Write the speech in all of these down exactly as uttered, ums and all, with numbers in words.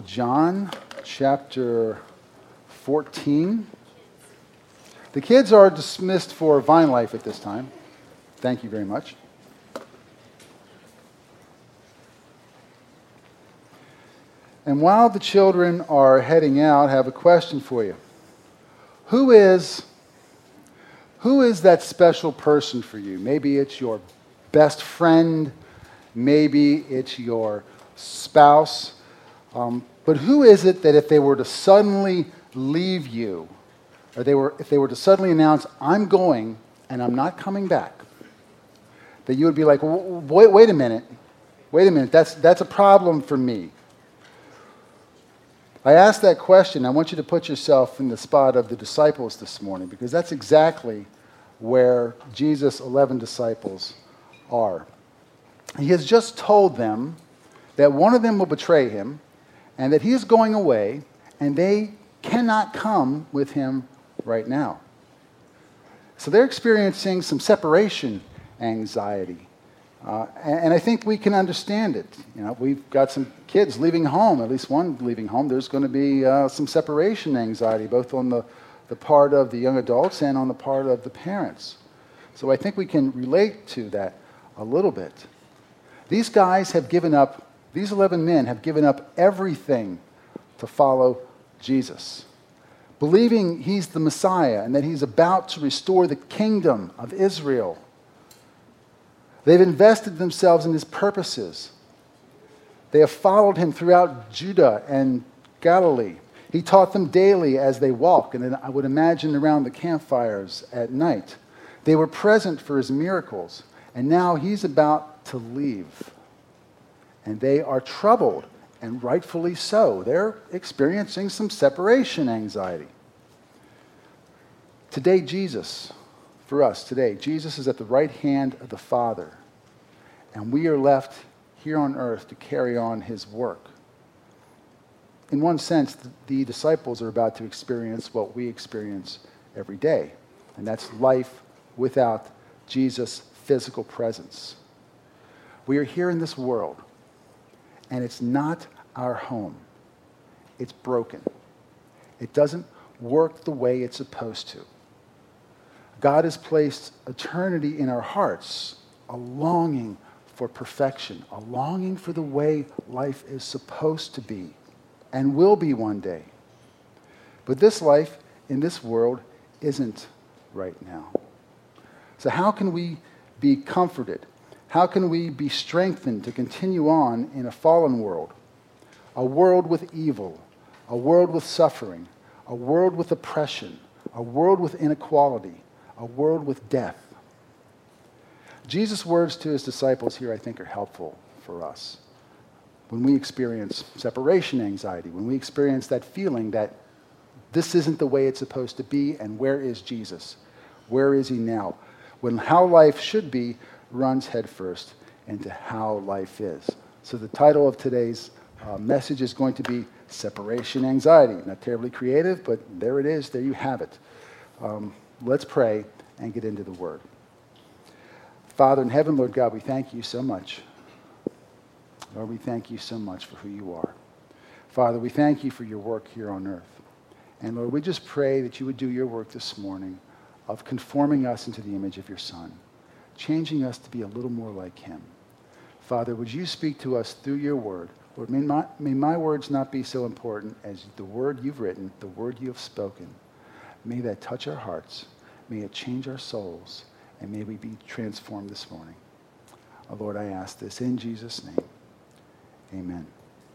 of John, chapter fourteen. The kids are dismissed for Vine Life at this time. Thank you very much. And while the children are heading out, I have a question for you. Who is, who is that special person for you? Maybe it's your best friend. Maybe it's your spouse. Um, but who is it that if they were to suddenly leave you, or they were, if they were to suddenly announce, I'm going and I'm not coming back, that you would be like, wait, wait a minute, wait a minute, that's, that's a problem for me. I asked that question. I want you to put yourself in the spot of the disciples this morning, because that's exactly where Jesus' eleven disciples are. He has just told them that one of them will betray him and that he is going away and they cannot come with him right now. So they're experiencing some separation anxiety. Uh, and, and I think we can understand it. You know, we've got some kids leaving home, at least one leaving home. There's going to be uh, some separation anxiety, both on the, the part of the young adults and on the part of the parents. So I think we can relate to that a little bit. These guys have given up, these eleven men have given up everything to follow Jesus, believing he's the Messiah and that he's about to restore the kingdom of Israel. They've invested themselves in his purposes. They have followed him throughout Judah and Galilee. He taught them daily as they walked, and then I would imagine around the campfires at night. They were present for his miracles, and now he's about to leave. And they are troubled, and rightfully so. They're experiencing some separation anxiety. Today, Jesus... For us today, Jesus is at the right hand of the Father, and we are left here on earth to carry on his work. In one sense, the disciples are about to experience what we experience every day, and that's life without Jesus' physical presence. We are here in this world, and it's not our home. It's broken. It doesn't work the way it's supposed to. God has placed eternity in our hearts, a longing for perfection, a longing for the way life is supposed to be and will be one day. But this life in this world isn't right now. So how can we be comforted? How can we be strengthened to continue on in a fallen world? A world with evil, a world with suffering, a world with oppression, a world with inequality, a world with death. Jesus' words to his disciples here, I think, are helpful for us. When we experience separation anxiety, when we experience that feeling that this isn't the way it's supposed to be, and where is Jesus? Where is he now? When how life should be runs headfirst into how life is. So the title of today's uh, message is going to be Separation Anxiety. Not terribly creative, but there it is. There you have it. Um, Let's pray and get into the Word. Father in heaven, Lord God, we thank you so much. Lord, we thank you so much for who you are. Father, we thank you for your work here on earth. And Lord, we just pray that you would do your work this morning of conforming us into the image of your Son, changing us to be a little more like him. Father, would you speak to us through your word? Lord, may my, may my words not be so important as the word you've written, the word you have spoken. May that touch our hearts. May it change our souls. And may we be transformed this morning. Oh, Lord, I ask this in Jesus' name. Amen.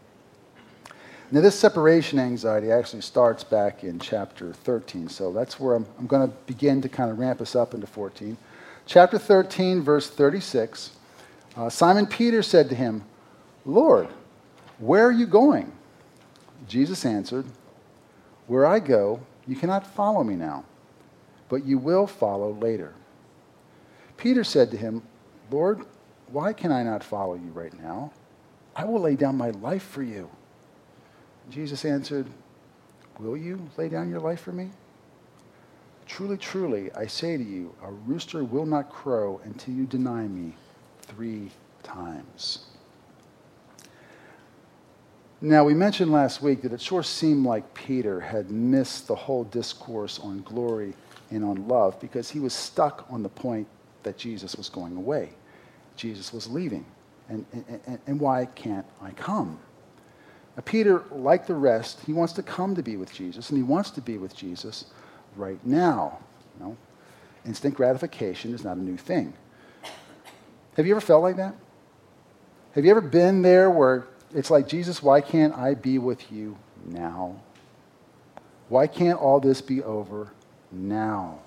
Now, this separation anxiety actually starts back in chapter thirteen. So that's where I'm, I'm going to begin to kind of ramp us up into fourteen. Chapter thirteen, verse thirty-six. Uh, Simon Peter said to him, Lord, where are you going? Jesus answered, where I go, you cannot follow me now, but you will follow later. Peter said to him, Lord, why can I not follow you right now? I will lay down my life for you. Jesus answered, will you lay down your life for me? Truly, truly, I say to you, a rooster will not crow until you deny me three times. Now, we mentioned last week that it sure seemed like Peter had missed the whole discourse on glory and on love because he was stuck on the point that Jesus was going away. Jesus was leaving. And, and, and why can't I come? Now, Peter, like the rest, he wants to come to be with Jesus, and he wants to be with Jesus right now. You know, instant gratification is not a new thing. Have you ever felt like that? Have you ever been there where it's like, Jesus, why can't I be with you now? Why can't all this be over now?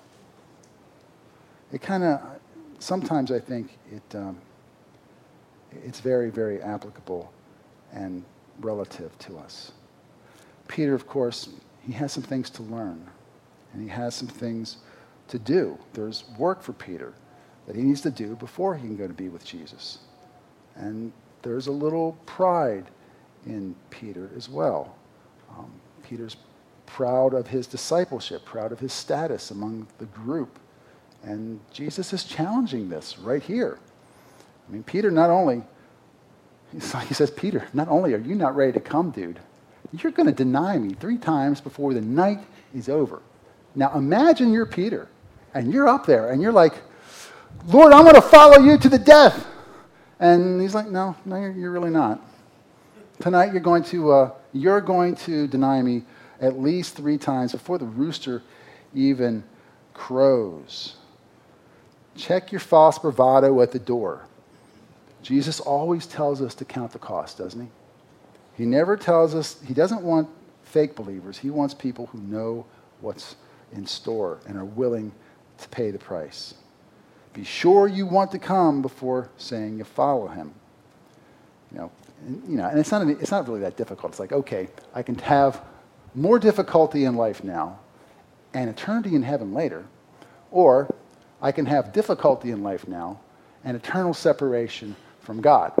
It kind of, sometimes I think it, um, it's very, very applicable and relative to us. Peter, of course, he has some things to learn, and he has some things to do. There's work for Peter that he needs to do before he can go to be with Jesus. And there's a little pride in Peter as well. Um, Peter's proud of his discipleship, proud of his status among the group. And Jesus is challenging this right here. I mean, Peter not only, he says, Peter, not only are you not ready to come, dude, you're going to deny me three times before the night is over. Now imagine you're Peter, and you're up there, and you're like, Lord, I'm going to follow you to the death. And he's like, no, no, you're, you're really not. Tonight you're going to uh, you're going to deny me at least three times before the rooster even crows. Check your false bravado at the door. Jesus always tells us to count the cost, doesn't he? He never tells us, he doesn't want fake believers. He wants people who know what's in store and are willing to pay the price. Be sure you want to come before saying you follow him. You know, and, you know, and it's not, it's not really that difficult. It's like, okay, I can have more difficulty in life now and eternity in heaven later, or I can have difficulty in life now and eternal separation from God.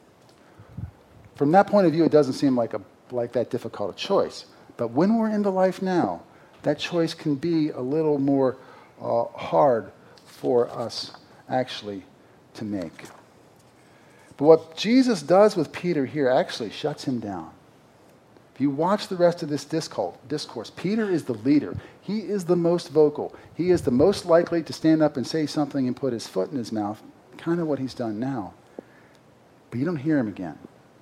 From that point of view, it doesn't seem like a like that difficult a choice. But when we're in the life now, that choice can be a little more uh, hard for us actually to make. But what Jesus does with Peter here actually shuts him down. If you watch the rest of this discourse, Peter is the leader. He is the most vocal. He is the most likely to stand up and say something and put his foot in his mouth, kind of what he's done now. But you don't hear him again.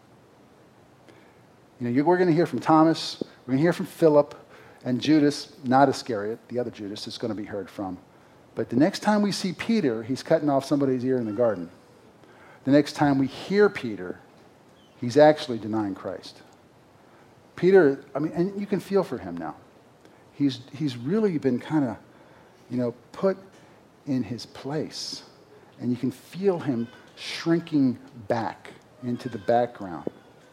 You know, we're going to hear from Thomas, we're going to hear from Philip, and Judas, not Iscariot, the other Judas, is going to be heard from. But the next time we see Peter, he's cutting off somebody's ear in the garden. The next time we hear Peter, he's actually denying Christ. Peter, I mean, and you can feel for him now. He's, he's really been kind of, you know, put in his place. And you can feel him shrinking back into the background.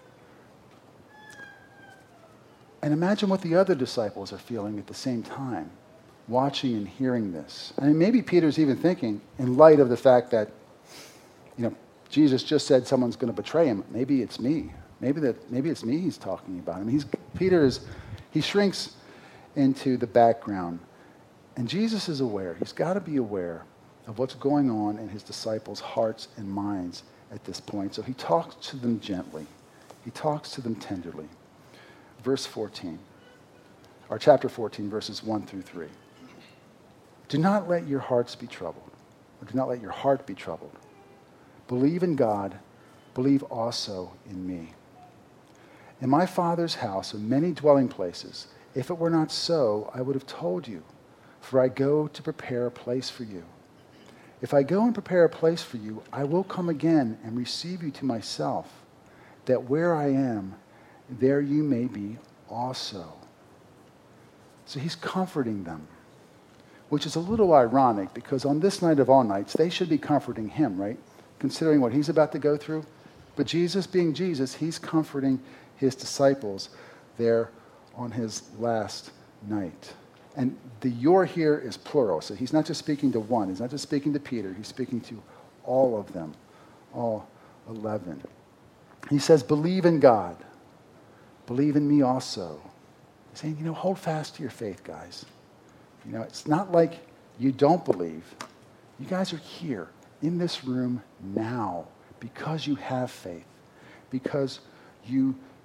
And imagine what the other disciples are feeling at the same time, watching and hearing this. I mean, maybe Peter's even thinking, in light of the fact that, you know, Jesus just said someone's going to betray him. Maybe it's me. Maybe that. Maybe it's me he's talking about. I mean, he's, Peter is, he shrinks into the background. And Jesus is aware. He's got to be aware of what's going on in his disciples' hearts and minds at this point. So he talks to them gently. He talks to them tenderly. Verse fourteen, or chapter fourteen, verses one through three. Do not let your hearts be troubled, or do not let your heart be troubled. Believe in God, believe also in me. In my Father's house are many dwelling places. If it were not so, I would have told you, for I go to prepare a place for you. If I go and prepare a place for you, I will come again and receive you to myself, that where I am, there you may be also. So he's comforting them, which is a little ironic because on this night of all nights, they should be comforting him, right? Considering what he's about to go through. But Jesus, being Jesus, he's comforting his disciples there on his last night. And the "you're" here is plural. So he's not just speaking to one. He's not just speaking to Peter. He's speaking to all of them, all eleven. He says, believe in God. Believe in me also. He's saying, you know, hold fast to your faith, guys. You know, it's not like you don't believe. You guys are here in this room now because you have faith, because you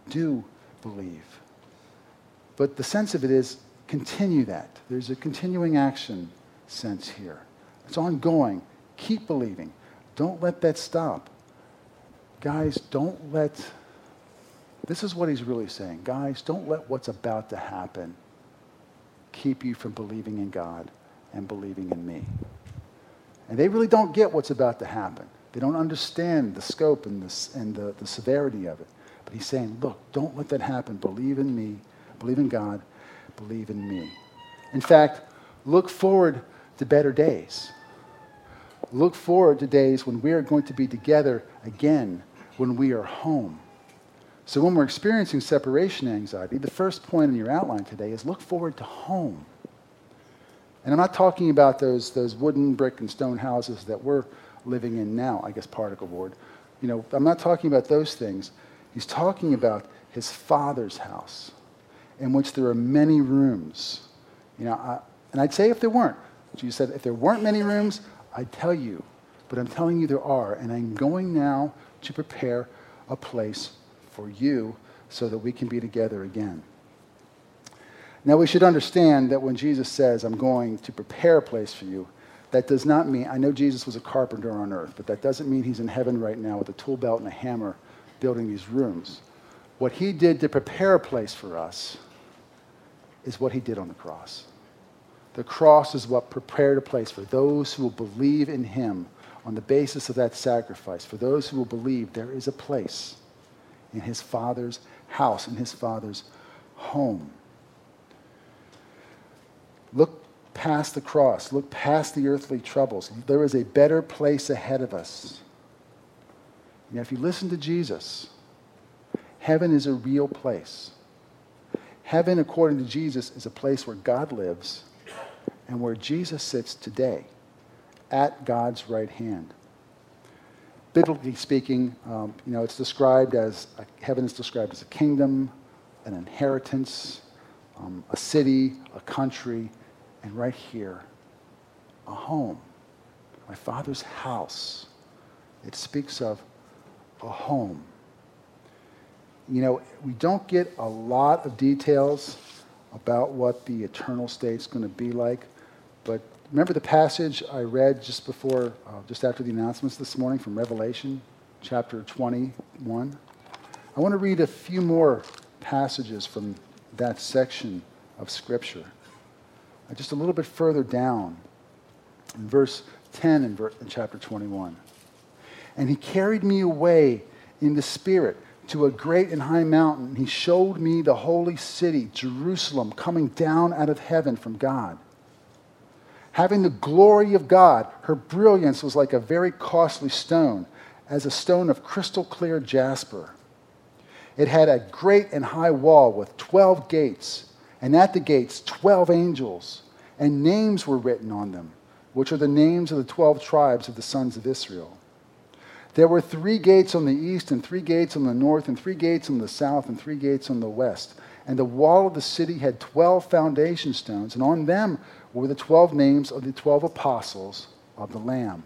do believe. But the sense of it is continue that. There's a continuing action sense here. It's ongoing. Keep believing. Don't let that stop. Guys, don't let, this is what he's really saying. Guys, don't let what's about to happen keep you from believing in God and believing in me. And they really don't get what's about to happen. They don't understand the scope and, the, and the, the severity of it. But he's saying, look, don't let that happen. Believe in me. Believe in God. Believe in me. In fact, look forward to better days. Look forward to days when we are going to be together again, when we are home. So when we're experiencing separation anxiety, the first point in your outline today is look forward to home. And I'm not talking about those, those wooden, brick, and stone houses that we're living in now, I guess particle board. You know, I'm not talking about those things. He's talking about his Father's house, in which there are many rooms. You know, I, and I'd say if there weren't. Jesus said, if there weren't many rooms, I'd tell you. But I'm telling you there are, and I'm going now to prepare a place for you so that we can be together again. Now, we should understand that when Jesus says, I'm going to prepare a place for you, that does not mean, I know Jesus was a carpenter on earth, but that doesn't mean he's in heaven right now with a tool belt and a hammer building these rooms. What he did to prepare a place for us is what he did on the cross. The cross is what prepared a place for those who will believe in him on the basis of that sacrifice. For those who will believe there is a place in his Father's house, in his Father's home. Look past the cross. Look past the earthly troubles. There is a better place ahead of us. Now, if you listen to Jesus, heaven is a real place. Heaven, according to Jesus, is a place where God lives and where Jesus sits today at God's right hand. Biblically speaking, um, you know, it's described as, a, heaven is described as a kingdom, an inheritance, um, a city, a country, and right here, a home. My Father's house. It speaks of a home. You know, we don't get a lot of details about what the eternal state's going to be like, but remember the passage I read just before, uh, just after the announcements this morning from Revelation, chapter twenty-one? I want to read a few more passages from that section of Scripture. Uh, just a little bit further down, in verse ten in, ver- in chapter twenty-one. And he carried me away in the Spirit to a great and high mountain. He showed me the holy city, Jerusalem, coming down out of heaven from God, having the glory of God. Her brilliance was like a very costly stone, as a stone of crystal clear jasper. It had a great and high wall with twelve gates, and at the gates twelve angels, and names were written on them, which are the names of the twelve tribes of the sons of Israel. There were three gates on the east, and three gates on the north, and three gates on the south, and three gates on the west. And the wall of the city had twelve foundation stones, and on them were the twelve names of the twelve apostles of the Lamb.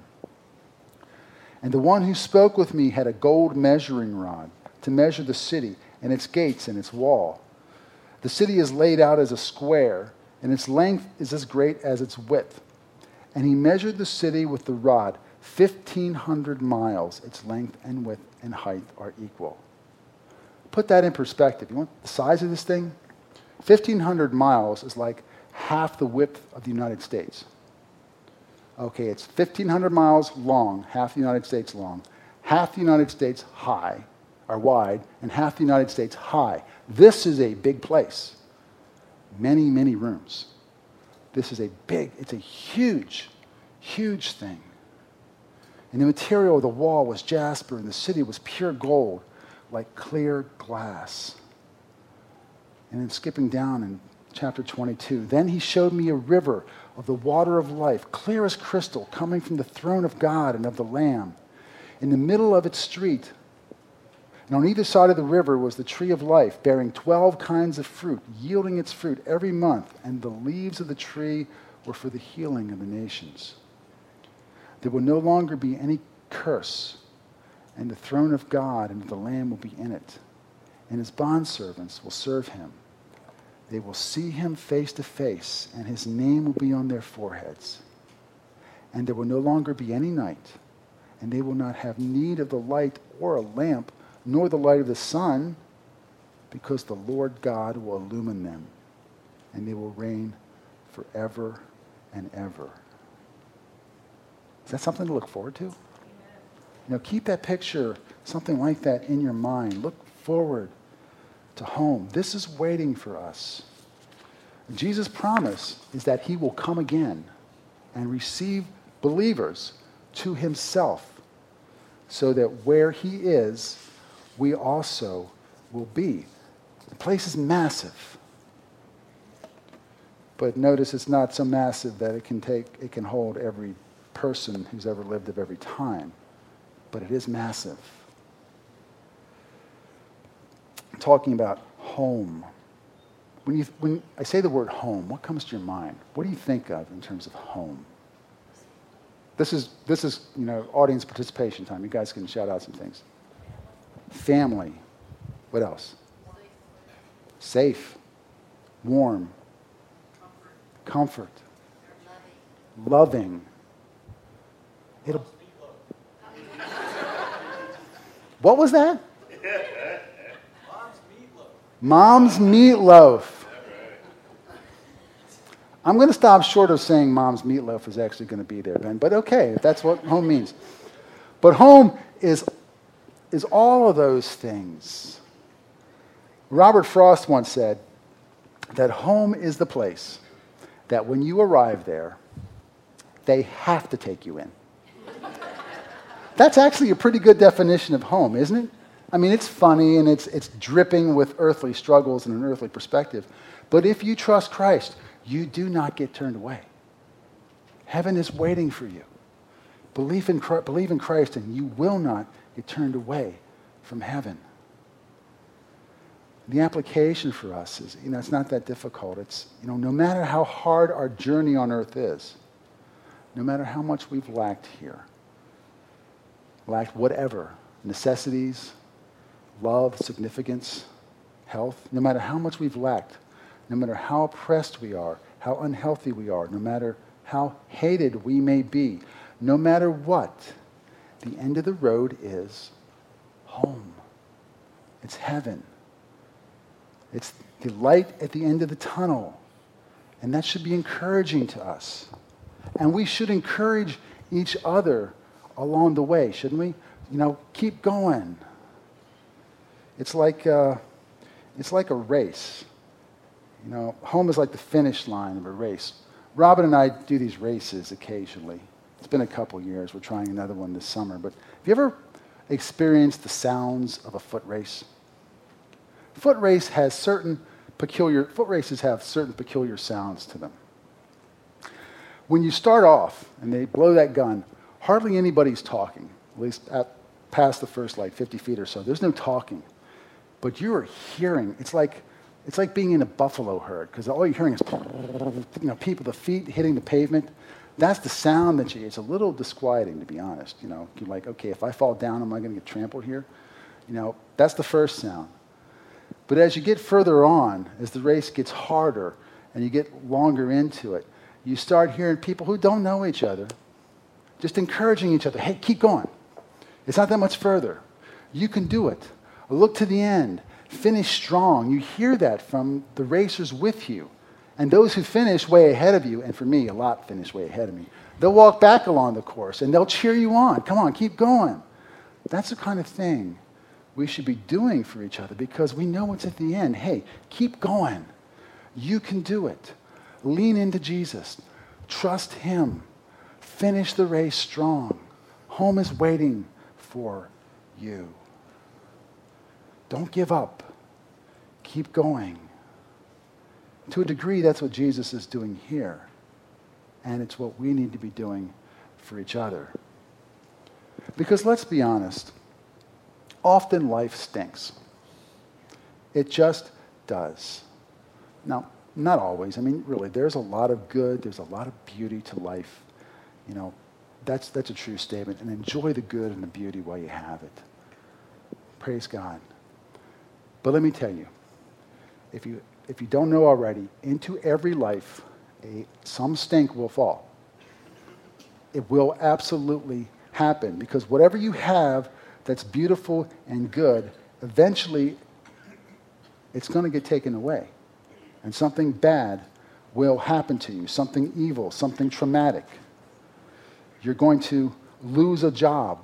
And the one who spoke with me had a gold measuring rod to measure the city and its gates and its wall. The city is laid out as a square, and its length is as great as its width. And he measured the city with the rod, fifteen hundred miles. Its length and width and height are equal. Put that in perspective. You want the size of this thing? fifteen hundred miles is like half the width of the United States. Okay, it's fifteen hundred miles long, half the United States long, half the United States high, or wide, and half the United States high. This is a big place. Many, many rooms. This is a big, it's a huge, huge thing. And the material of the wall was jasper, and the city was pure gold, like clear glass. And then skipping down in chapter twenty-two, then he showed me a river of the water of life, clear as crystal, coming from the throne of God and of the Lamb. In the middle of its street, and on either side of the river was the tree of life, bearing twelve kinds of fruit, yielding its fruit every month, and the leaves of the tree were for the healing of the nations. There will no longer be any curse, and the throne of God and of the Lamb will be in it. and his bondservants will serve him. They will see him face to face, and his name will be on their foreheads. And there will no longer be any night, and they will not have need of the light or a lamp, nor the light of the sun, because the Lord God will illumine them, and they will reign forever and ever. Is that something to look forward to? You know, keep that picture, something like that, in your mind. Look forward to home. This is waiting for us. Jesus' promise is that he will come again and receive believers to himself, so that where he is, we also will be. The place is massive. But notice it's not so massive that it can take, it can hold every person who's ever lived of every time. But it is massive. I'm talking about home. When, you, when I say the word home, what comes to your mind? What do you think of in terms of home? This is, this is, you know, audience participation time. You guys can shout out some things. Family. What else? Safe. Warm. Comfort. Loving. It'll, what was that? Mom's meatloaf. I'm going to stop short of saying mom's meatloaf is actually going to be there, Ben, but okay, if that's what home means. But home is, is all of those things. Robert Frost once said that home is the place that when you arrive there, they have to take you in. That's actually a pretty good definition of home, isn't it? I mean, it's funny and it's, it's dripping with earthly struggles and an earthly perspective. But if you trust Christ, you do not get turned away. Heaven is waiting for you. Believe in, believe in Christ and you will not get turned away from heaven. The application for us is, you know, it's not that difficult. It's, you know, no matter how hard our journey on earth is, no matter how much we've lacked here, lacked whatever, necessities, love, significance, health, no matter how much we've lacked, no matter how oppressed we are, how unhealthy we are, no matter how hated we may be, no matter what, the end of the road is home. It's heaven. It's the light at the end of the tunnel. And that should be encouraging to us. And we should encourage each other along the way, shouldn't we? You know, keep going. It's like, uh, it's like a race. You know, home is like the finish line of a race. Robin and I do these races occasionally. It's been a couple years. We're trying another one this summer. But have you ever experienced the sounds of a foot race? Foot race has certain peculiar, foot races have certain peculiar sounds to them. When you start off and they blow that gun, hardly anybody's talking, at least at, past the first like fifty feet or so. There's no talking. But you are hearing, it's like, it's like being in a buffalo herd, because all you're hearing is, you know, people, the feet hitting the pavement. That's the sound that you, it's a little disquieting, to be honest. You know, you're like, okay, if I fall down, am I going to get trampled here? You know, that's the first sound. But as you get further on, as the race gets harder and you get longer into it, you start hearing people who don't know each other just encouraging each other. Hey, keep going. It's not that much further. You can do it. Look to the end. Finish strong. You hear that from the racers with you. And those who finish way ahead of you, and for me, a lot finish way ahead of me, they'll walk back along the course and they'll cheer you on. Come on, keep going. That's the kind of thing we should be doing for each other because we know it's at the end. Hey, keep going. You can do it. Lean into Jesus. Trust him. Finish the race strong. Home is waiting for you. Don't give up. Keep going. To a degree, that's what Jesus is doing here. And it's what we need to be doing for each other. Because let's be honest, often life stinks. It just does. Now, not always. I mean, really, there's a lot of good, there's a lot of beauty to life. You know, that's, that's a true statement. And enjoy the good and the beauty while you have it. Praise God. But let me tell you, if you, if you don't know already, into every life, a, some stink will fall. It will absolutely happen, because whatever you have that's beautiful and good, eventually it's going to get taken away. And something bad will happen to you, something evil, something traumatic. You're going to lose a job,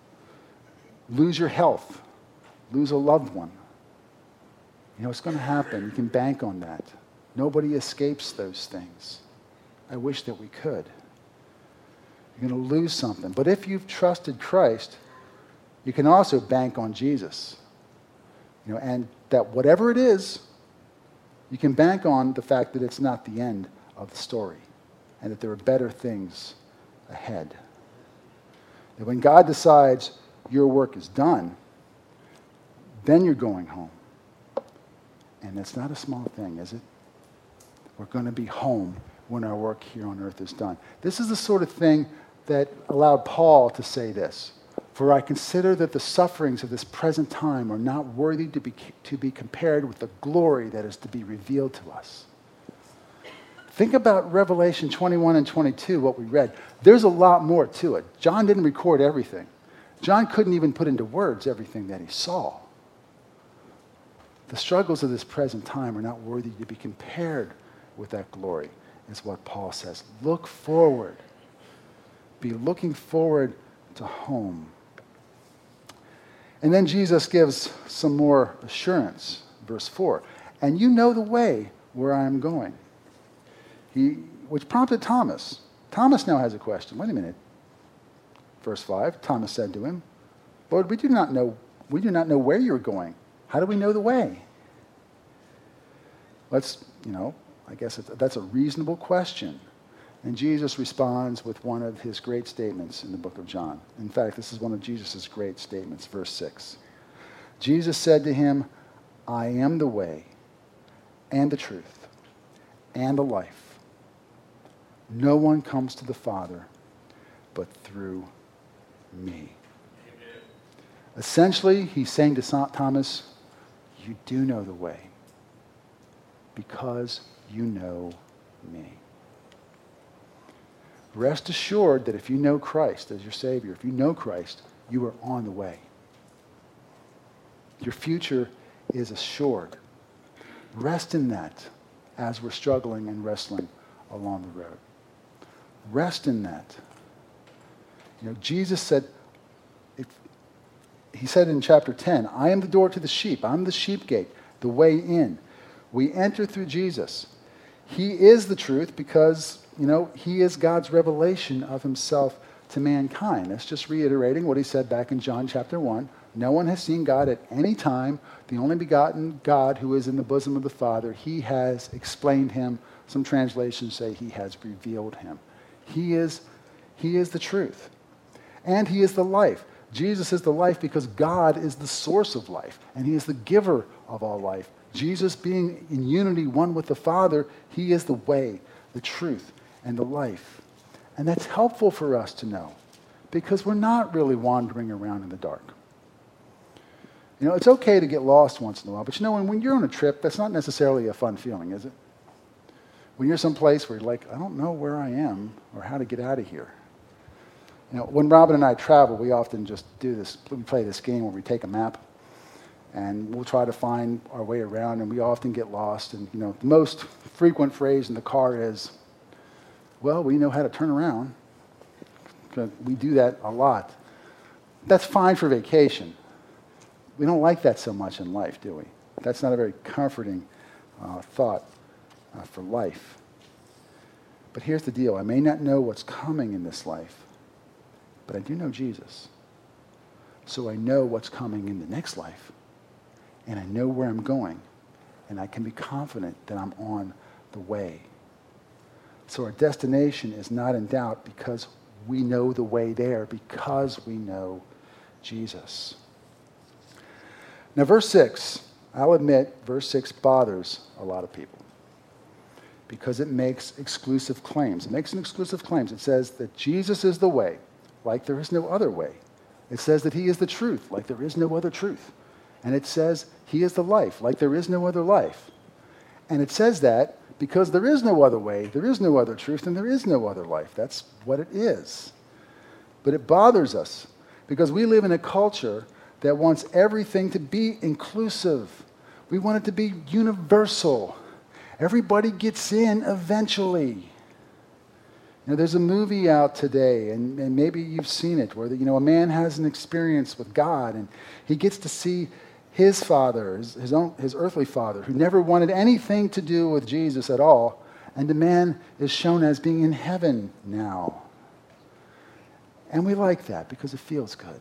lose your health, lose a loved one. You know, it's going to happen. You can bank on that. Nobody escapes those things. I wish that we could. You're going to lose something. But if you've trusted Christ, you can also bank on Jesus. You know, and that whatever it is, you can bank on the fact that it's not the end of the story and that there are better things ahead. That when God decides your work is done, then you're going home. And that's not a small thing, is it? We're going to be home when our work here on earth is done. This is the sort of thing that allowed Paul to say this. For I consider that the sufferings of this present time are not worthy to be, to be compared with the glory that is to be revealed to us. Think about Revelation twenty-one and twenty-two, what we read. There's a lot more to it. John didn't record everything. John couldn't even put into words everything that he saw. The struggles of this present time are not worthy to be compared with that glory, is what Paul says. Look forward. Be looking forward to home. And then Jesus gives some more assurance, verse four. And you know the way where I am going. He, which prompted Thomas. Thomas now has a question. Wait a minute. Verse five, Thomas said to him, Lord, we do not know, we do not know where you're going. How do we know the way? Let's, you know, I guess it's, that's a reasonable question. And Jesus responds with one of his great statements in the book of John. In fact, this is one of Jesus' great statements, verse six. Jesus said to him, I am the way and the truth and the life. No one comes to the Father but through me. Amen. Essentially, he's saying to Thomas, you do know the way because you know me. Rest assured that if you know Christ as your Savior, if you know Christ, you are on the way. Your future is assured. Rest in that as we're struggling and wrestling along the road. Rest in that. You know, Jesus said, if, he said in chapter ten, I am the door to the sheep. I'm the sheep gate, the way in. We enter through Jesus. He is the truth because, you know, he is God's revelation of himself to mankind. That's just reiterating what he said back in John chapter one. No one has seen God at any time. The only begotten God who is in the bosom of the Father, he has explained him. Some translations say he has revealed him. He is, he is the truth. And he is the life. Jesus is the life because God is the source of life. And he is the giver of all life. Jesus being in unity, one with the Father, he is the way, the truth, and the life. And that's helpful for us to know because we're not really wandering around in the dark. You know, it's okay to get lost once in a while, but you know, when, when you're on a trip, that's not necessarily a fun feeling, is it? When you're someplace where you're like, I don't know where I am or how to get out of here. You know, when Robin and I travel, we often just do this, we play this game where we take a map and we'll try to find our way around, and we often get lost. And, you know, the most frequent phrase in the car is, well, we know how to turn around. We do that a lot. That's fine for vacation. We don't like that so much in life, do we? That's not a very comforting uh, thought uh, for life. But here's the deal. I may not know what's coming in this life, but I do know Jesus. So I know what's coming in the next life, and I know where I'm going, and I can be confident that I'm on the way. So our destination is not in doubt because we know the way there, because we know Jesus. Now, verse six, I'll admit, verse six bothers a lot of people because it makes exclusive claims. It makes an exclusive claims. It says that Jesus is the way, like there is no other way. It says that he is the truth, like there is no other truth. And it says He is the life, like there is no other life. And it says that because there is no other way, there is no other truth, and there is no other life. That's what it is. But it bothers us because we live in a culture that wants everything to be inclusive. We want it to be universal. Everybody gets in eventually. You know, there's a movie out today, and, and maybe you've seen it, where the, you know, a man has an experience with God, and he gets to see his father, his, his own, his earthly father, who never wanted anything to do with Jesus at all, and the man is shown as being in heaven now. And we like that because it feels good.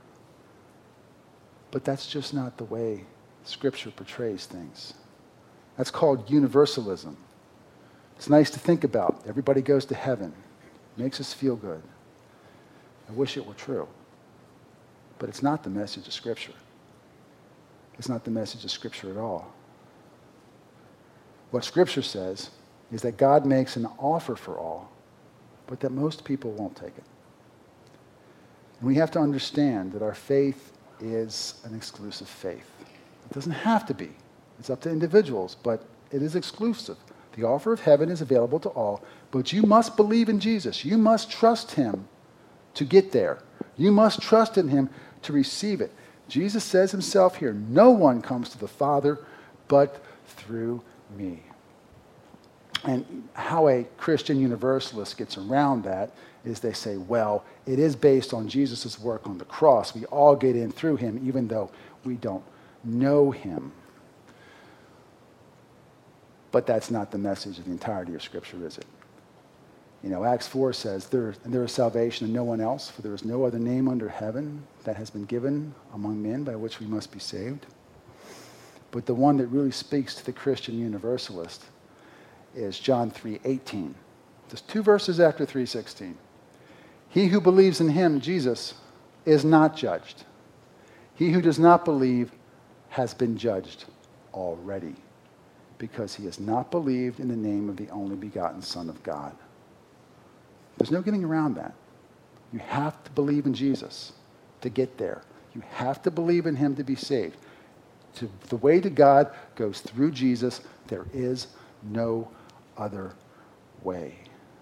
But that's just not the way Scripture portrays things. That's called universalism. It's nice to think about. Everybody goes to heaven. Makes us feel good. I wish it were true. But it's not the message of Scripture. It's not the message of Scripture at all. What Scripture says is that God makes an offer for all, but that most people won't take it. And we have to understand that our faith is an exclusive faith. It doesn't have to be. It's up to individuals, but it is exclusive. The offer of heaven is available to all, but you must believe in Jesus. You must trust him to get there. You must trust in him to receive it. Jesus says himself here, no one comes to the Father but through me. And how a Christian universalist gets around that is they say, well, it is based on Jesus' work on the cross. We all get in through him, even though we don't know him. But that's not the message of the entirety of Scripture, is it? You know, Acts four says, there, there is salvation in no one else, for there is no other name under heaven that has been given among men by which we must be saved. But the one that really speaks to the Christian universalist is John three eighteen. Just two verses after three sixteen. He who believes in him, Jesus, is not judged. He who does not believe has been judged already, because he has not believed in the name of the only begotten Son of God. There's no getting around that. You have to believe in Jesus to get there. You have to believe in him to be saved. To, the way to God goes through Jesus. There is no other way.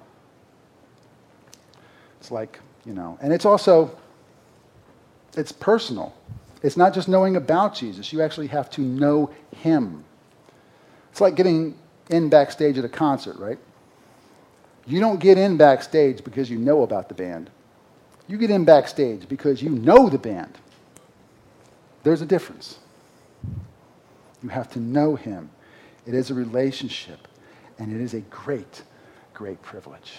It's like, you know, and it's also, it's personal. It's not just knowing about Jesus. You actually have to know him. It's like getting in backstage at a concert, right? You don't get in backstage because you know about the band. You get in backstage because you know the band. There's a difference. You have to know him. It is a relationship, and it is a great, great privilege.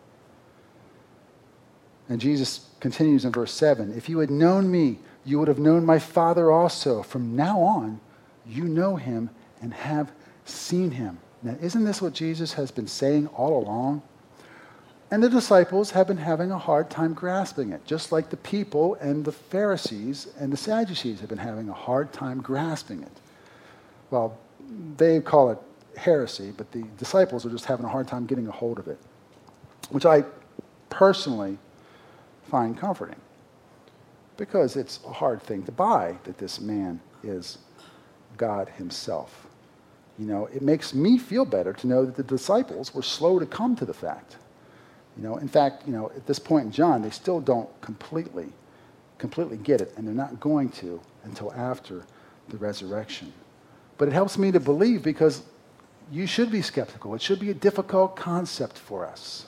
And Jesus continues in verse seven, if you had known me, you would have known my Father also. From now on, you know him and have seen him. Now, isn't this what Jesus has been saying all along? And the disciples have been having a hard time grasping it, just like the people and the Pharisees and the Sadducees have been having a hard time grasping it. Well, they call it heresy, but the disciples are just having a hard time getting a hold of it, which I personally find comforting, because it's a hard thing to buy that this man is God himself. You know, it makes me feel better to know that the disciples were slow to come to the fact. You know, in fact, you know, at this point in John, they still don't completely, completely get it, and they're not going to until after the resurrection. But it helps me to believe, because you should be skeptical. It should be a difficult concept for us.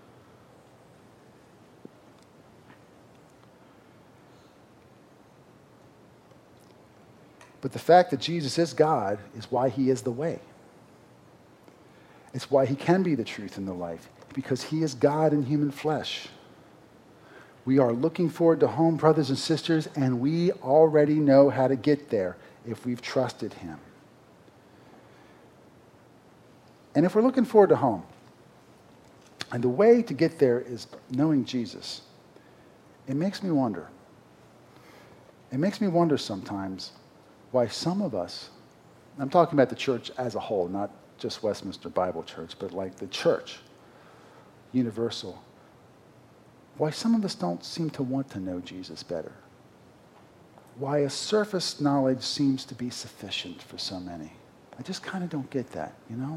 But the fact that Jesus is God is why he is the way. It's why he can be the truth and the life, because he is God in human flesh. We are looking forward to home, brothers and sisters, and we already know how to get there if we've trusted him. And if we're looking forward to home, and the way to get there is knowing Jesus, it makes me wonder. It makes me wonder sometimes why some of us, I'm talking about the church as a whole, not just Westminster Bible Church, but like the church, universal, why some of us don't seem to want to know Jesus better. why a surface knowledge seems to be sufficient for so many. I just kind of don't get that, you know?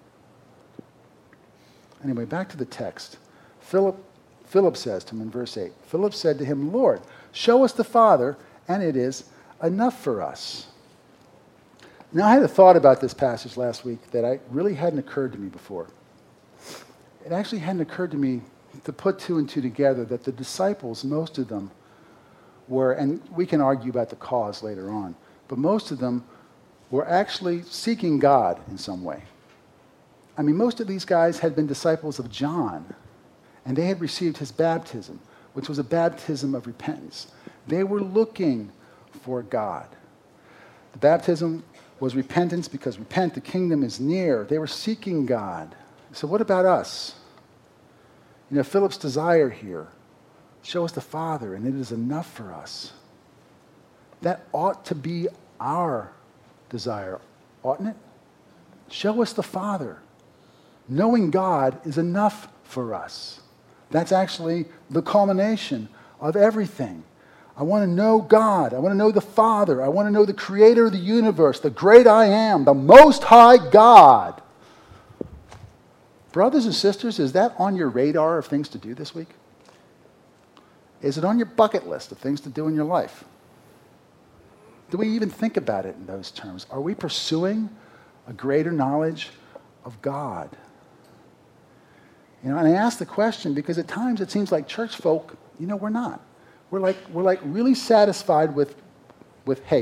Anyway, back to the text. Philip, Philip says to him in verse eight, Philip said to him, Lord, show us the Father, and it is enough for us. Now, I had a thought about this passage last week that I really hadn't occurred to me before. It actually hadn't occurred to me to put two and two together, that the disciples, most of them, were, and we can argue about the cause later on, but most of them were actually seeking God in some way. I mean, most of these guys had been disciples of John, and they had received his baptism, which was a baptism of repentance. They were looking for God. The baptism was repentance because repent, the kingdom is near. They were seeking God. So what about us? You know, Philip's desire here, show us the Father, and it is enough for us. That ought to be our desire, oughtn't it? Show us the Father. Knowing God is enough for us. That's actually the culmination of everything. I want to know God. I want to know the Father. I want to know the creator of the universe, the great I am, the most high God. Brothers and sisters, is that on your radar of things to do this week? Is it on your bucket list of things to do in your life? Do we even think about it in those terms? Are we pursuing a greater knowledge of God? You know, and I ask the question because at times it seems like church folk, you know, we're not. We're like, we're like really satisfied with, with, hey,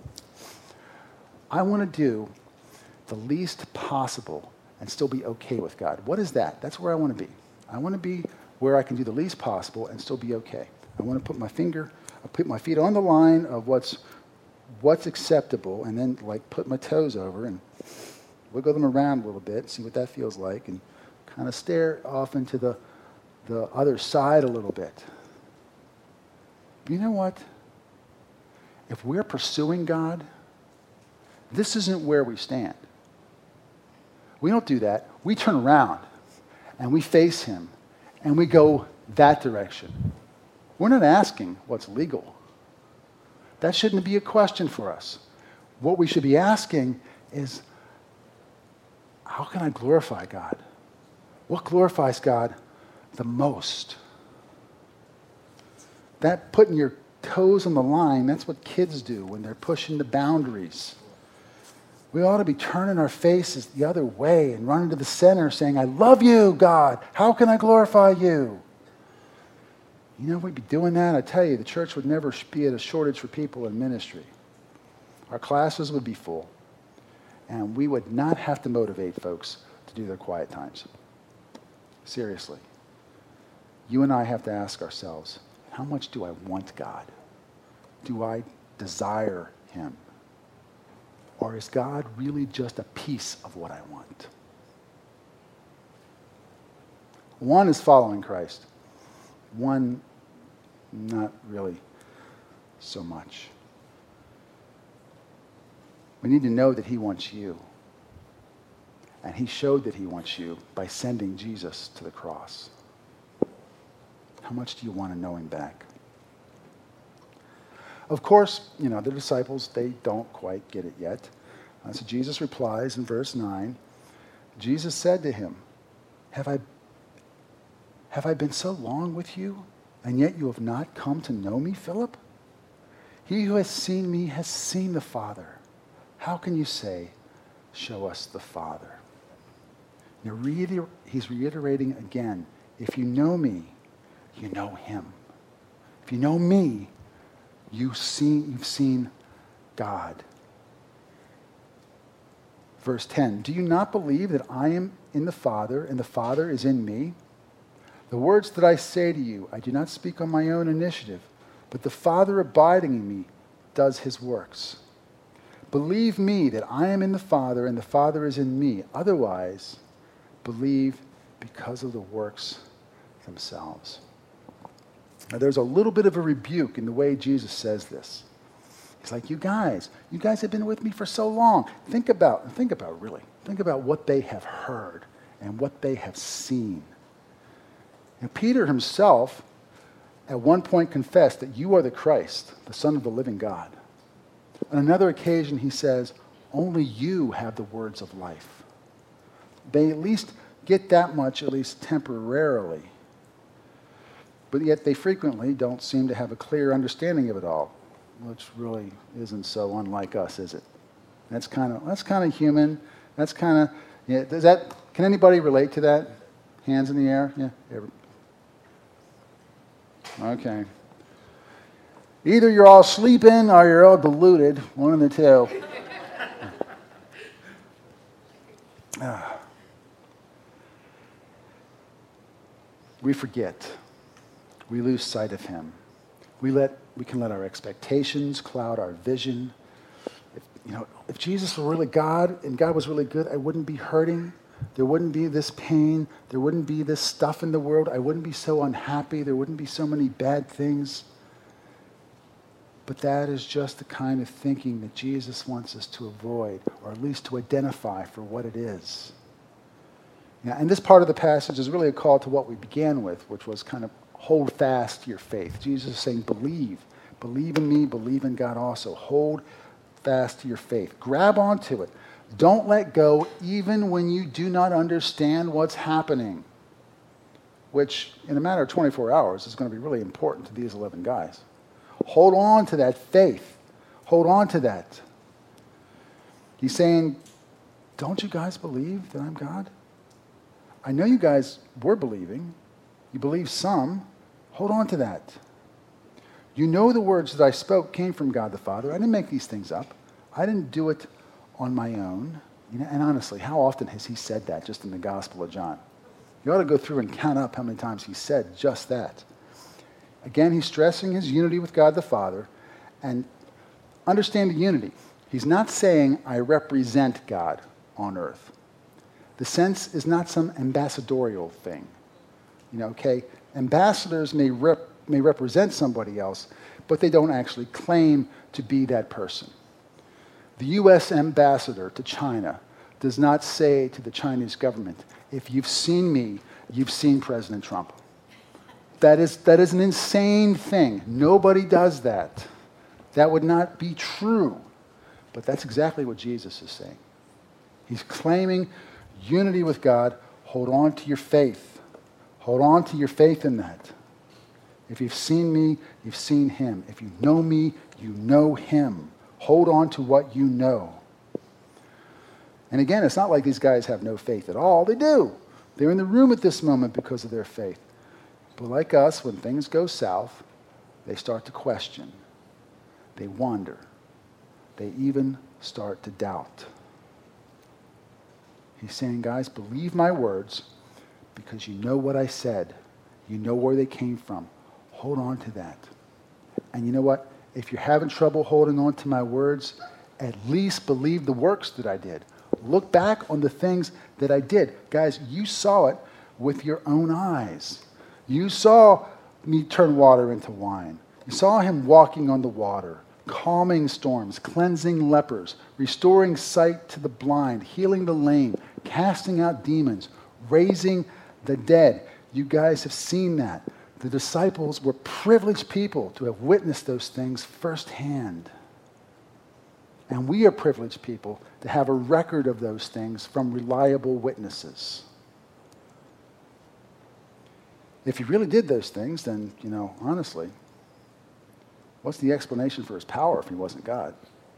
I want to do the least possible and still be okay with God. What is that? That's where I want to be. I want to be where I can do the least possible and still be okay. I want to put my finger, I put my feet on the line of what's what's acceptable, and then like put my toes over and wiggle them around a little bit, see what that feels like, and kind of stare off into the the other side a little bit. You know what? If we're pursuing God, this isn't where we stand. We don't do that. We turn around and we face him and we go that direction. We're not asking what's legal. That shouldn't be a question for us. What we should be asking is, how can I glorify God? What glorifies God the most? That putting your toes on the line, that's what kids do when they're pushing the boundaries. We ought to be turning our faces the other way and running to the center saying, I love you, God. How can I glorify you? You know, we'd be doing that. I tell you, the church would never be at a shortage for people in ministry. Our classes would be full. And we would not have to motivate folks to do their quiet times. Seriously. You and I have to ask ourselves, how much do I want God? Do I desire him? Or is God really just a piece of what I want? One is following Christ. One, not really so much. We need to know that he wants you. And he showed that he wants you by sending Jesus to the cross. How much do you want to know him back? Of course, you know, the disciples, they don't quite get it yet. Uh, so Jesus replies in verse nine, Jesus said to him, have I, have I been so long with you, and yet you have not come to know me, Philip? He who has seen me has seen the Father. How can you say, show us the Father? Now, reiter- he's reiterating again, if you know me, you know him. If you know me, you've seen, you've seen God. Verse ten, do you not believe that I am in the Father and the Father is in me? The words that I say to you, I do not speak on my own initiative, but the Father abiding in me does his works. Believe me that I am in the Father and the Father is in me. Otherwise, believe because of the works themselves. Now, there's a little bit of a rebuke in the way Jesus says this. He's like, you guys, you guys have been with me for so long. Think about, think about really, think about what they have heard and what they have seen. And Peter himself at one point confessed that you are the Christ, the Son of the living God. On another occasion, he says, only you have the words of life. They at least get that much, at least temporarily. But yet they frequently don't seem to have a clear understanding of it all, which really isn't so unlike us, is it? That's kind of that's kind of human. That's kind of yeah. Does that? Can anybody relate to that? Hands in the air. Yeah. Every, okay. Either you're all sleeping or you're all deluded. One of the two. ah. We forget. We lose sight of him. We let we can let our expectations cloud our vision. If, you know, if Jesus were really God and God was really good, I wouldn't be hurting. There wouldn't be this pain. There wouldn't be this stuff in the world. I wouldn't be so unhappy. There wouldn't be so many bad things. But that is just the kind of thinking that Jesus wants us to avoid, or at least to identify for what it is. Yeah, and this part of the passage is really a call to what we began with, which was kind of hold fast to your faith. Jesus is saying, believe. Believe in me, believe in God also. Hold fast to your faith. Grab onto it. Don't let go even when you do not understand what's happening, which in a matter of twenty-four hours is going to be really important to these eleven guys. Hold on to that faith. Hold on to that. He's saying, don't you guys believe that I'm God? I know you guys were believing. You believe some. Hold on to that. You know the words that I spoke came from God the Father. I didn't make these things up. I didn't do it on my own. You know, and honestly, how often has he said that just in the Gospel of John? You ought to go through and count up how many times he said just that. Again, he's stressing his unity with God the Father. And understand the unity. He's not saying, I represent God on earth. The sense is not some ambassadorial thing. You know, okay, ambassadors may rep, may represent somebody else, but they don't actually claim to be that person. The U S ambassador to China does not say to the Chinese government, if you've seen me, you've seen President Trump. That is, that is an insane thing. Nobody does that. That would not be true. But that's exactly what Jesus is saying. He's claiming unity with God. Hold on to your faith. Hold on to your faith in that. If you've seen me, you've seen him. If you know me, you know him. Hold on to what you know. And again, it's not like these guys have no faith at all. They do. They're in the room at this moment because of their faith. But like us, when things go south, they start to question. They wonder. They even start to doubt. He's saying, guys, believe my words because you know what I said. You know where they came from. Hold on to that. And you know what? If you're having trouble holding on to my words, at least believe the works that I did. Look back on the things that I did. Guys, you saw it with your own eyes. You saw me turn water into wine. You saw him walking on the water, calming storms, cleansing lepers, restoring sight to the blind, healing the lame, casting out demons, raising the dead. You guys have seen that. The disciples were privileged people to have witnessed those things firsthand. And we are privileged people to have a record of those things from reliable witnesses. If he really did those things, then, you know, honestly, what's the explanation for his power if he wasn't God?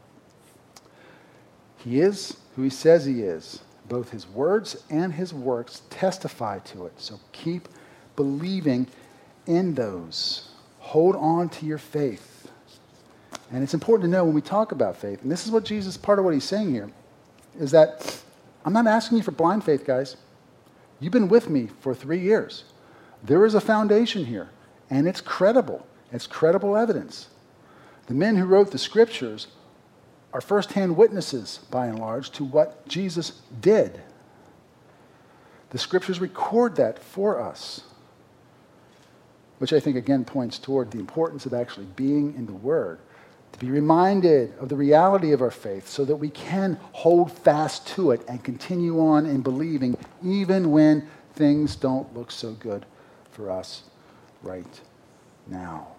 He is who he says he is. Both his words and his works testify to it. So keep believing in those. Hold on to your faith. And it's important to know when we talk about faith, and this is what Jesus, part of what he's saying here, is that I'm not asking you for blind faith, guys. You've been with me for three years. There is a foundation here, and it's credible. It's credible evidence. The men who wrote the scriptures are firsthand witnesses, by and large, to what Jesus did. The scriptures record that for us, which I think, again, points toward the importance of actually being in the Word, to be reminded of the reality of our faith so that we can hold fast to it and continue on in believing even when things don't look so good for us right now.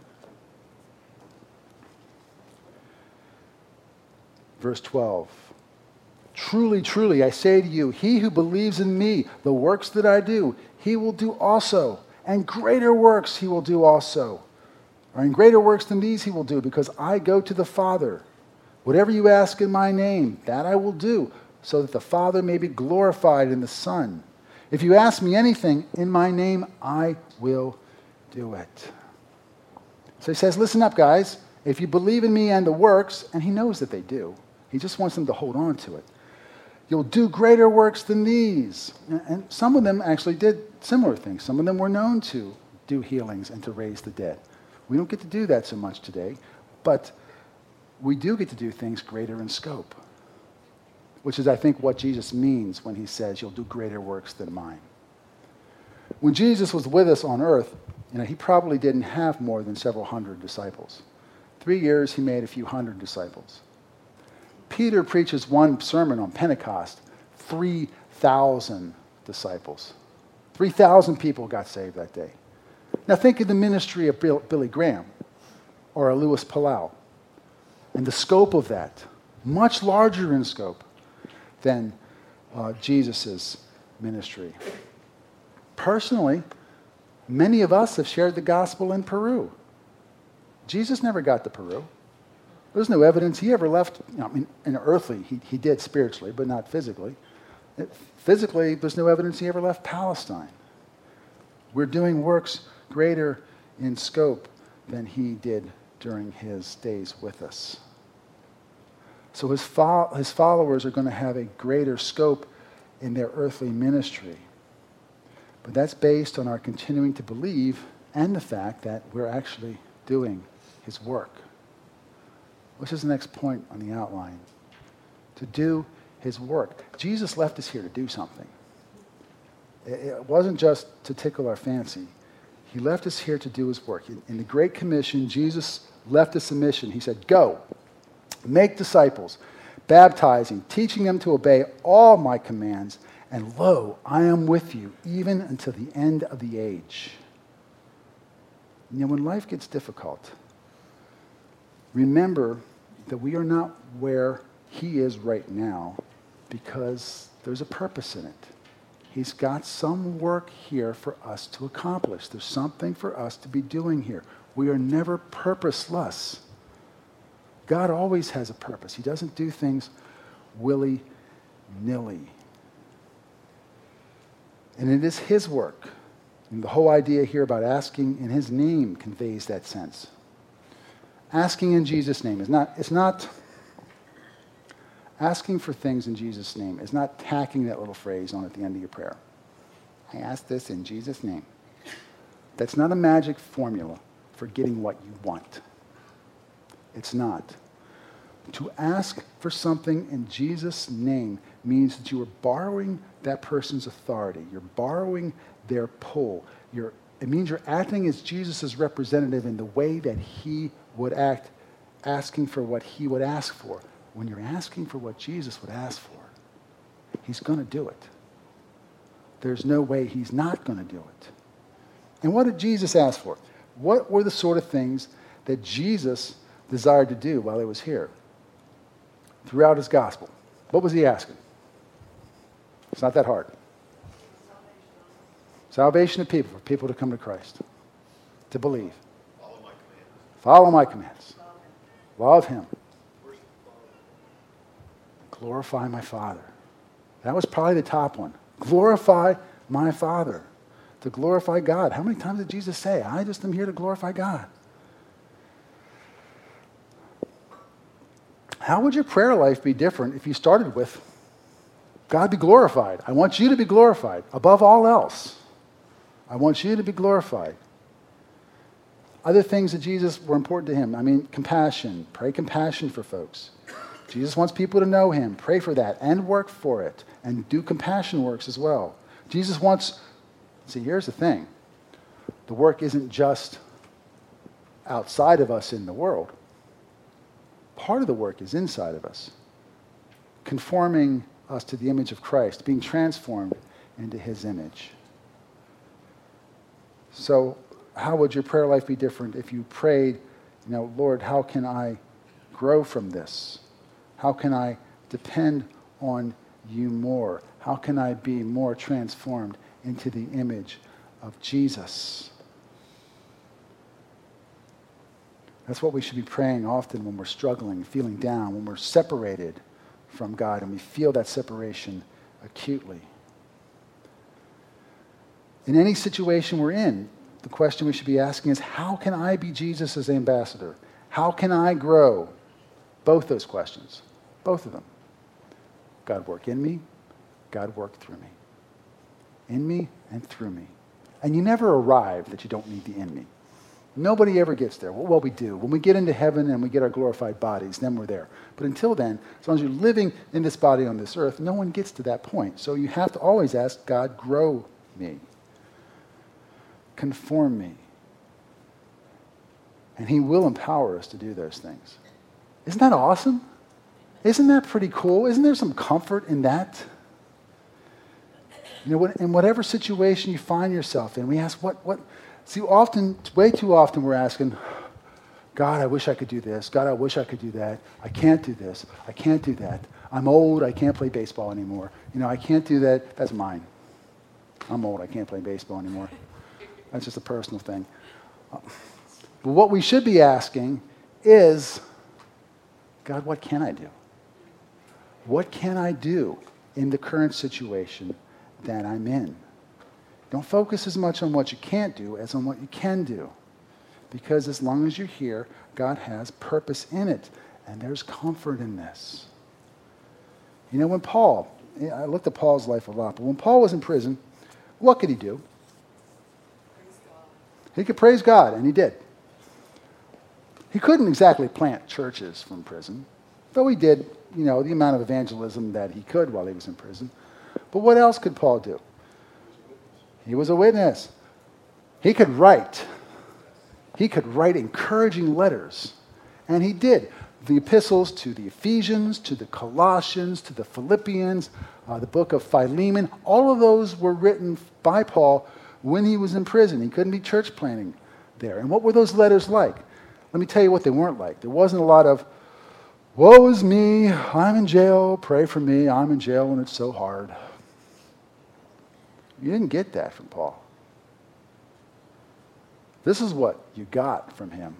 Verse twelve. Truly, truly, I say to you, he who believes in me, the works that I do, he will do also, and greater works he will do also. Or in greater works than these he will do, because I go to the Father. Whatever you ask in my name, that I will do, so that the Father may be glorified in the Son. If you ask me anything in my name, I will do it. So he says, listen up, guys. If you believe in me and the works, and he knows that they do, he just wants them to hold on to it. You'll do greater works than these. And some of them actually did similar things. Some of them were known to do healings and to raise the dead. We don't get to do that so much today, but we do get to do things greater in scope, which is, I think, what Jesus means when he says, you'll do greater works than mine. When Jesus was with us on earth, you know, he probably didn't have more than several hundred disciples. Three years, he made a few hundred disciples. Peter preaches one sermon on Pentecost, three thousand disciples. three thousand people got saved that day. Now think of the ministry of Bill, Billy Graham or a Louis Palau, and the scope of that, much larger in scope than uh, Jesus' ministry. Personally, many of us have shared the gospel in Peru. Jesus never got to Peru. There's no evidence he ever left. You know, I mean, in earthly, he, he did spiritually, but not physically. It, physically, there's no evidence he ever left Palestine. We're doing works greater in scope than he did during his days with us. So his, fo- his followers are going to have a greater scope in their earthly ministry. But that's based on our continuing to believe and the fact that we're actually doing his work. Which is the next point on the outline. To do his work. Jesus left us here to do something. It wasn't just to tickle our fancy. He left us here to do his work. In the Great Commission, Jesus left us a mission. He said, go, make disciples, baptizing, teaching them to obey all my commands, and lo, I am with you even until the end of the age. You know, when life gets difficult, remember that we are not where he is right now because there's a purpose in it. He's got some work here for us to accomplish. There's something for us to be doing here. We are never purposeless. God always has a purpose. He doesn't do things willy-nilly. And it is his work. And the whole idea here about asking in his name conveys that sense. Asking in Jesus' name is not, it's not, asking for things in Jesus' name is not tacking that little phrase on at the end of your prayer. I ask this in Jesus' name. That's not a magic formula for getting what you want. It's not. To ask for something in Jesus' name means that you are borrowing that person's authority. You're borrowing their pull. You're, it means you're acting as Jesus' representative in the way that he would act, asking for what he would ask for. When you're asking for what Jesus would ask for, he's going to do it. There's no way he's not going to do it. And what did Jesus ask for? What were the sort of things that Jesus desired to do while he was here? Throughout his gospel. What was he asking? It's not that hard. Salvation of people, for people to come to Christ, to believe. Follow my commands. Follow my commands. Love him. Glorify my Father. That was probably the top one. Glorify my Father. To glorify God. How many times did Jesus say, I just am here to glorify God? How would your prayer life be different if you started with, God be glorified. I want you to be glorified above all else. I want you to be glorified. Other things that Jesus were important to him. I mean, compassion. Pray compassion for folks. Jesus wants people to know him. Pray for that and work for it. And do compassion works as well. Jesus wants, see, here's the thing. The work isn't just outside of us in the world. Part of the work is inside of us. Conforming us to the image of Christ. Being transformed into his image. So how would your prayer life be different if you prayed, you know, Lord, how can I grow from this? How can I depend on you more? How can I be more transformed into the image of Jesus? That's what we should be praying often when we're struggling, feeling down, when we're separated from God and we feel that separation acutely. In any situation we're in, the question we should be asking is, how can I be Jesus' ambassador? How can I grow? Both those questions. Both of them. God work in me, God work through me. In me and through me. And you never arrive that you don't need the in me. Nobody ever gets there. Well, we do. When we get into heaven and we get our glorified bodies, then we're there. But until then, as long as you're living in this body on this earth, no one gets to that point. So you have to always ask, God, grow me. Conform me. And he will empower us to do those things. Isn't that awesome? Isn't that pretty cool? Isn't there some comfort in that? You know, in whatever situation you find yourself in, we ask, what, what, see, often, way too often we're asking, God, I wish I could do this. God, I wish I could do that. I can't do this. I can't do that. I'm old. I can't play baseball anymore. You know, I can't do that. That's mine. I'm old. I can't play baseball anymore. That's just a personal thing. But what we should be asking is, God, what can I do? What can I do in the current situation that I'm in? Don't focus as much on what you can't do as on what you can do. Because as long as you're here, God has purpose in it. And there's comfort in this. You know, when Paul, I looked at Paul's life a lot, but when Paul was in prison, what could he do? Praise God. He could praise God, and he did. He couldn't exactly plant churches from prison, though he did, you know, the amount of evangelism that he could while he was in prison. But what else could Paul do? He was a witness. He could write. He could write encouraging letters. And he did. The epistles to the Ephesians, to the Colossians, to the Philippians, uh, the book of Philemon, all of those were written by Paul when he was in prison. He couldn't be church planting there. And what were those letters like? Let me tell you what they weren't like. There wasn't a lot of, woe is me, I'm in jail, pray for me, I'm in jail and it's so hard. You didn't get that from Paul. This is what you got from him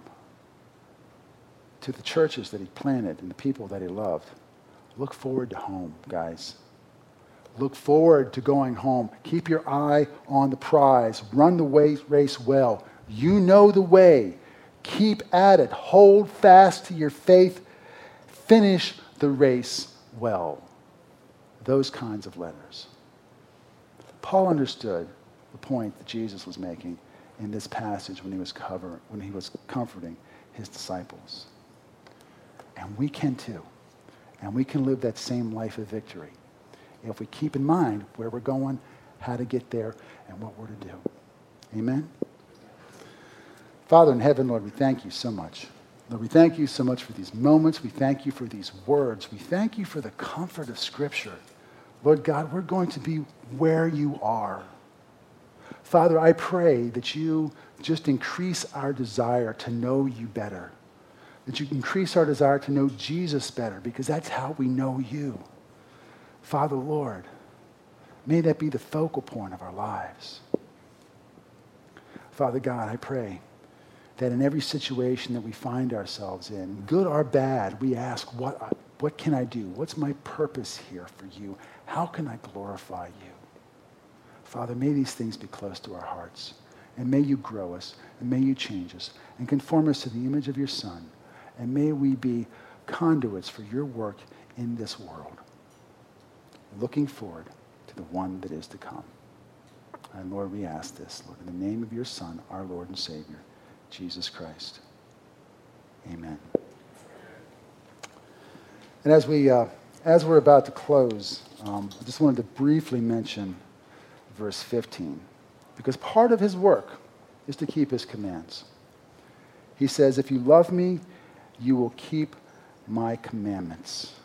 to the churches that he planted and the people that he loved. Look forward to home, guys. Look forward to going home. Keep your eye on the prize. Run the race well. You know the way. Keep at it. Hold fast to your faith. Finish the race well. Those kinds of letters. Paul understood the point that Jesus was making in this passage when he was cover, when he was comforting his disciples. And we can too. And we can live that same life of victory if we keep in mind where we're going, how to get there, and what we're to do. Amen? Father in heaven, Lord, we thank you so much. Lord, we thank you so much for these moments. We thank you for these words. We thank you for the comfort of Scripture. Lord God, we're going to be where you are. Father, I pray that you just increase our desire to know you better. That you increase our desire to know Jesus better, because that's how we know you. Father, Lord, may that be the focal point of our lives. Father God, I pray that in every situation that we find ourselves in, good or bad, we ask, what, what can I do? What's my purpose here for you? How can I glorify you? Father, may these things be close to our hearts. And may you grow us, and may you change us, and conform us to the image of your Son. And may we be conduits for your work in this world, looking forward to the one that is to come. And Lord, we ask this, Lord, in the name of your Son, our Lord and Savior, Jesus Christ. Amen. And as, we, uh, as we're about to close, um, I just wanted to briefly mention verse fifteen, because part of his work is to keep his commands. He says, if you love me, you will keep my commandments.